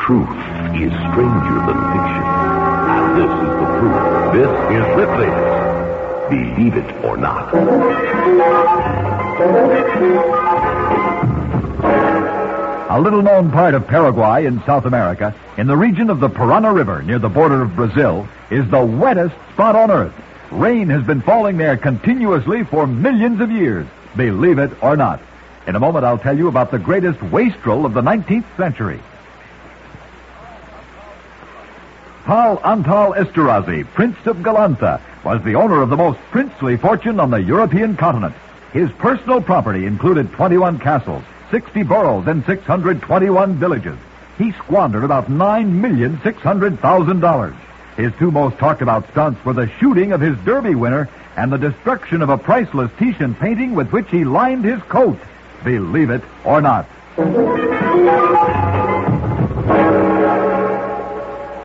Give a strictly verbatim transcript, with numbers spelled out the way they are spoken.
Truth is stranger than fiction. And this is the proof. This is Lip Latest. Believe it or not. A little-known part of Paraguay in South America, in the region of the Parana River near the border of Brazil, is the wettest spot on Earth. Rain has been falling there continuously for millions of years, believe it or not. In a moment, I'll tell you about the greatest wastrel of the nineteenth century. Tal Antal Esterhazy, Prince of Galanta, was the owner of the most princely fortune on the European continent. His personal property included twenty-one castles, sixty boroughs, and six hundred twenty-one villages. He squandered about nine million six hundred thousand dollars. His two most talked-about stunts were the shooting of his Derby winner and the destruction of a priceless Titian painting with which he lined his coat. Believe it or not.